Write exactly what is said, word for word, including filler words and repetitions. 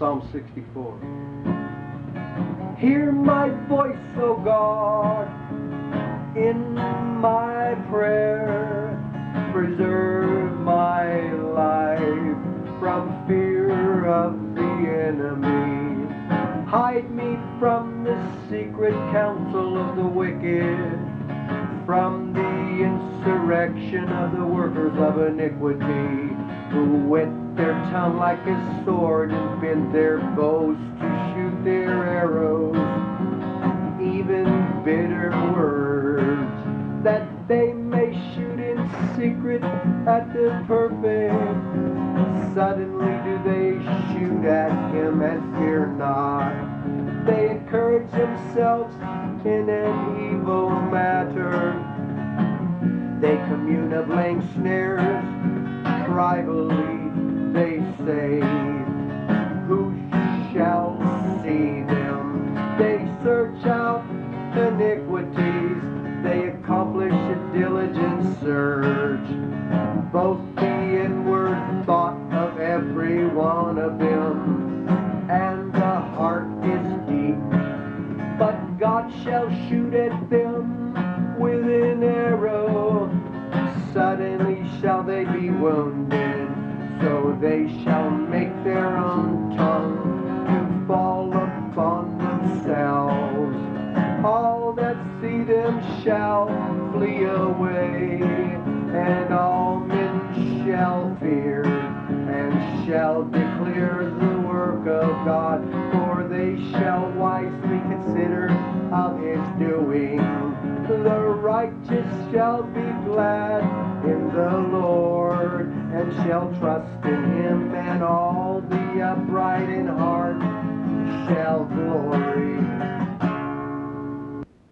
Psalm sixty-four. Hear my voice, O God, in my prayer. Preserve my life from fear of the enemy. Hide me from the secret counsel of the wicked, from the insurrection of the workers of iniquity, who whet their tongue like a sword and bend their bows to shoot their arrows, even bitter words, that they may shoot in secret at the perfect. Suddenly do they shoot at him and fear not. They encourage themselves in an evil matter. They commune of laying snares. Privately they say, who shall see them? They search out iniquities. They accomplish a diligent search. Both the inward thought of every one of them, and the heart is deep. But God shall shoot at them with an arrow. Suddenly shall they be wounded, so they shall make their own tongue to fall upon themselves. All that see them shall flee away, and all men shall fear, and shall declare the work of God, for they shall wisely consider of his doing. The righteous shall be glad in the Lord, and shall trust in him, and all the upright in heart shall glory